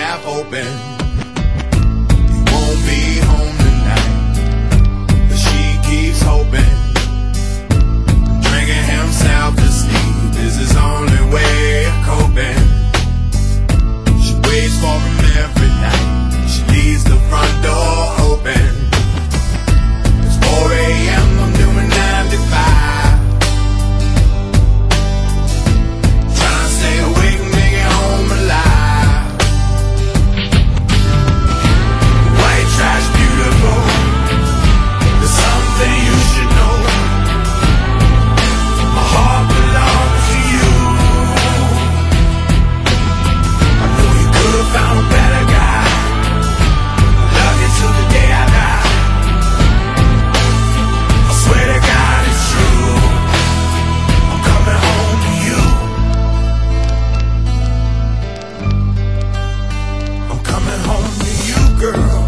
half open. He won't be home tonight, but she keeps hoping. Drinking himself to sleep is his only way of coping. She waits for him every night. She leaves the front door open. It's 4 a.m. I'm doing 9 to 5. Trying to stay awake and make it home alive. White trash beautiful. There's something you should know. My heart belongs to you. I know you could have found a better guy. Love you till the day I die. I swear to God it's true. I'm coming home to you. I'm coming home to you, girl.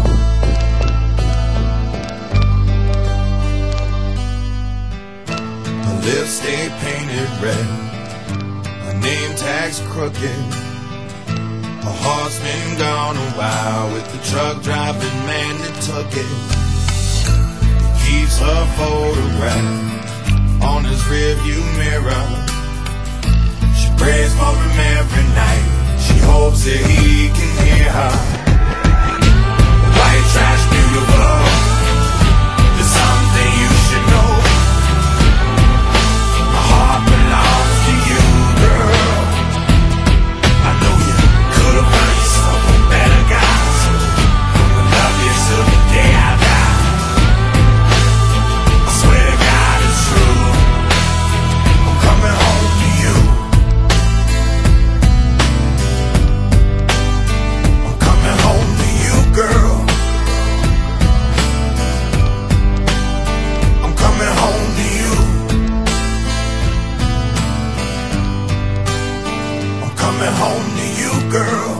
Her lips stay painted red. Her name tag's crooked. Her heart's been gone a while with the truck driving man that took it. He keeps her photograph on his rearview mirror. She prays for him every night. She hopes that he can hear her. White trash beautiful. There's something you should know. My heart belongs to you, girl. I know you could have found yourself a better guy. I love you till the day I die. I swear to God it's true. I'm coming home to you. I'm coming home to you, girl. I'm coming home to you. I'm coming home to you, girl.